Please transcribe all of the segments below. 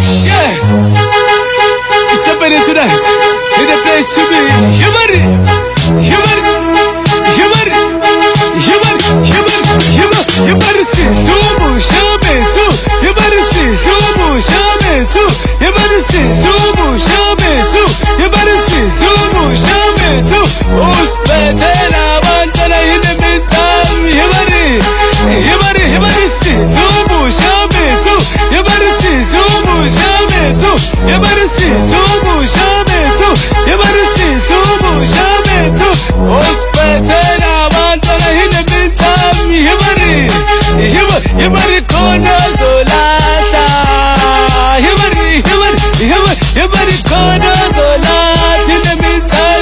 Yeah, it's happening tonight. In the place to be. Human, human, human, human, human, human. Human see, Dubu Shabe too. Human see, Dubu Shabe too. Human see, Dubu Shabe too. Human see, Dubu Shabe too. Who's better now? In the meantime, human see, Dubu Shabe too. Human see, Dubu Shabe too. Human see, Dubu Shabe too. Human see, Dubu Shabe too. Who's better now? In the meantime, human corners olata. Human corners olata. In the meantime,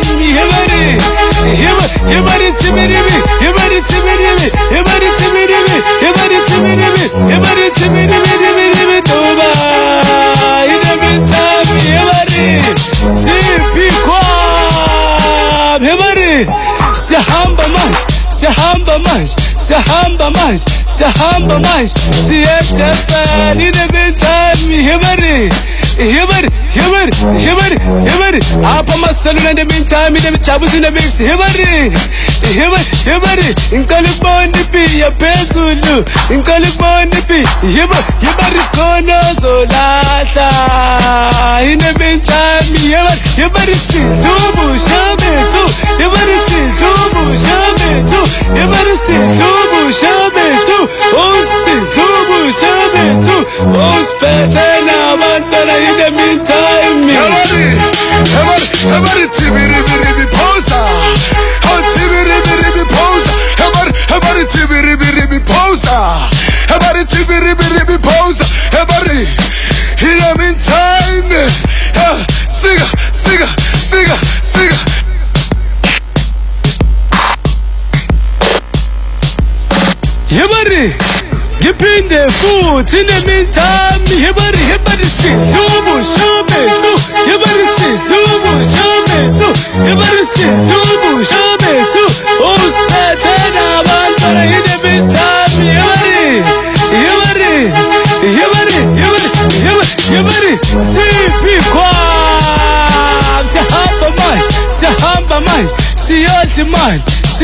human timidity, human timidity, human timidity, human timidity, human timidity, toba. In the meantime, simpi kwa, sahamba maj, siyetepen. In the meantime, human. Apa masaluna in the meantime, in the chabus in the mix. Human. Inkaliboni pi ya pesulu. Inkaliboni pi. Human kono zolata. In the meantime, human si Dubu Shabe too. Human si Dubu Shabe too. Human si Dubu Shabe too. Oh si Dubu Shabe too. Oh spete na mantana in the meantime. Everybody tibiri posa. How tibiri posa. Everybody tibiri posa. Everybody tibiri posa. Everybody in the meantime. Siga. Everybody give in the food in the meantime. Everybody see Dubu Shabe too. Everybody see Dubu Shabe too. Everybody see Dubu Shabe too. Who's better now? In the meantime, everybody see people. Sahamba man, see all the man.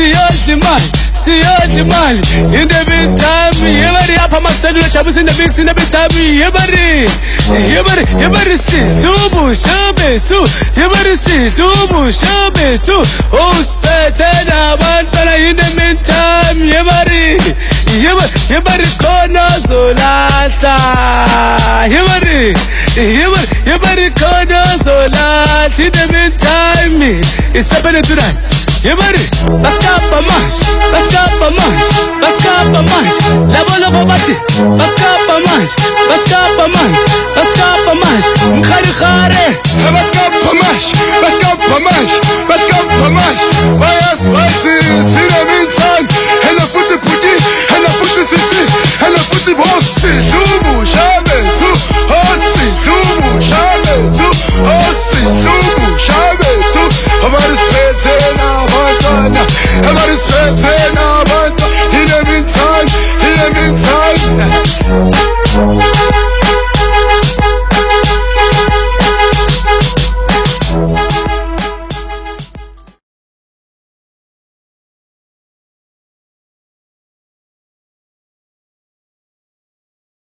In the meantime, everybody up on my side, chabus in the mix. In the meantime, everybody see Dubu Shabe too. Everybody see Dubu Shabe too. Who's better now? In the meantime, everybody corners olata. Everybody corners olata. In the meantime, it's happening tonight. Everybody, let's go mash. Labo bati, let's go mash. Khare, let's go mash.